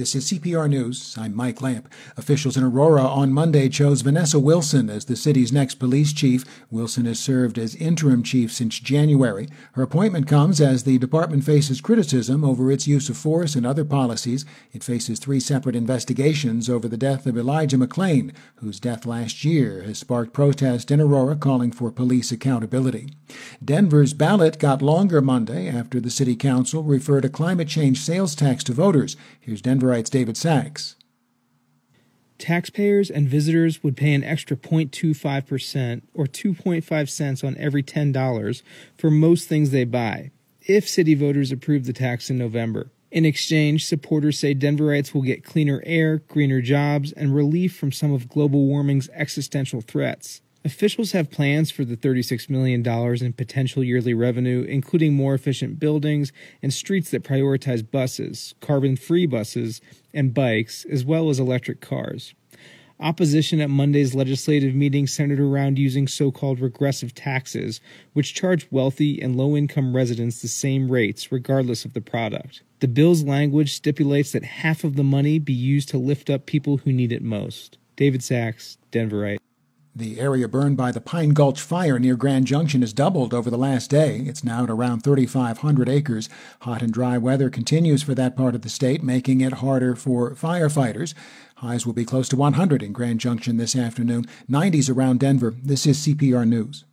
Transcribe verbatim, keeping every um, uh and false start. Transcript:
This is C P R News. I'm Mike Lamp. Officials in Aurora on Monday chose Vanessa Wilson as the city's next police chief. Wilson has served as interim chief since January. Her appointment comes as the department faces criticism over its use of force and other policies. It faces three separate investigations over the death of Elijah McClain, whose death last year has sparked protest in Aurora calling for police accountability. Denver's ballot got longer Monday after the city council referred a climate change sales tax to voters. Here's Denver David Sachs. Taxpayers and visitors would pay an extra zero point two five percent or two point five cents on every ten dollars for most things they buy, if city voters approve the tax in November. In exchange, supporters say Denverites will get cleaner air, greener jobs, and relief from some of global warming's existential threats. Officials have plans for the thirty-six million dollars in potential yearly revenue, including more efficient buildings and streets that prioritize buses, carbon-free buses, and bikes, as well as electric cars. Opposition at Monday's legislative meeting centered around using so-called regressive taxes, which charge wealthy and low-income residents the same rates regardless of the product. The bill's language stipulates that half of the money be used to lift up people who need it most. David Sachs, Denverite. The area burned by the Pine Gulch Fire near Grand Junction has doubled over the last day. It's now at around thirty-five hundred acres. Hot and dry weather continues for that part of the state, making it harder for firefighters. Highs will be close to one hundred in Grand Junction this afternoon, nineties around Denver. This is C P R News.